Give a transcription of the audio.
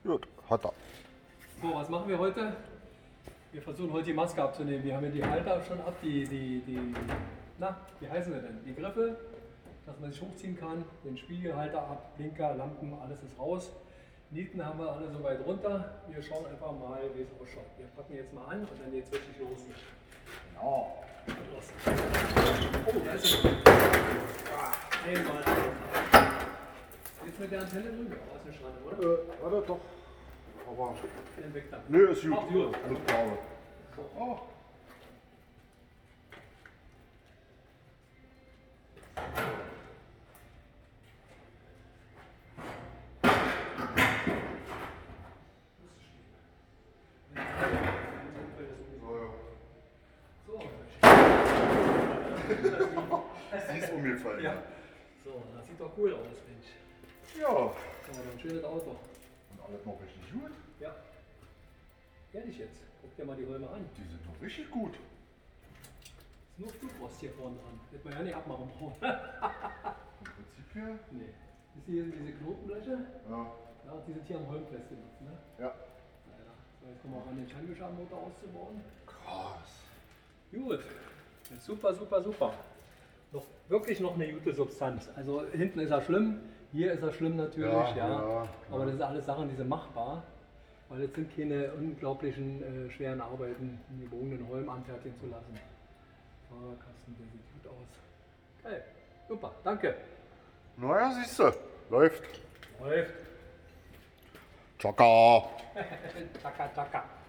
Gut, hat er. So, was machen wir heute? Wir versuchen heute die Maske abzunehmen. Wir haben ja die Halter schon ab, na, wie heißen sie denn? Die Griffe, dass man sich hochziehen kann, den Spiegelhalter ab, Blinker, Lampen, alles ist raus. Nieten haben wir alle so weit runter. Wir schauen einfach mal, wie es ausschaut. Wir packen jetzt mal an und dann geht's wirklich los. Genau. Los. Oh, da ist er. Einmal. Jetzt mit der Antenne drüber. Oh, ist eine Schande, oder? Warte doch. Aber. Den weg da. Nö, ist gut. Ach, gut. Mit Farbe. Oh. Sie ist umgefallen. Ja. So, das sieht doch cool aus, Mensch. Ja. So, ein schönes Auto. Und alles noch richtig gut. Ja. Ehrlich jetzt. Guck dir mal die Holme an. Die sind noch richtig gut. Ist nur Flugrost hier vorne dran. Hätte man ja nicht abmachen brauchen. Im Prinzip hier. Nee. Ist hier diese Knotenbleche? Ja. Ja, die sind hier am Holm festgemacht, ne? Ja. Naja. So, jetzt kommen wir auch an den Scheinwischermotor auszubauen. Krass. Gut. Super, super, super. Wirklich noch eine gute Substanz. Also hinten ist er schlimm, hier ist er schlimm natürlich, ja. Aber das sind alles Sachen, die sind machbar. Weil es sind keine unglaublichen schweren Arbeiten, einen gebogenen Holm anfertigen zu lassen. Fahrerkasten, der sieht gut aus. Geil. Super, danke. Naja, siehst du. Läuft. Läuft. Chaka. Taka, taka.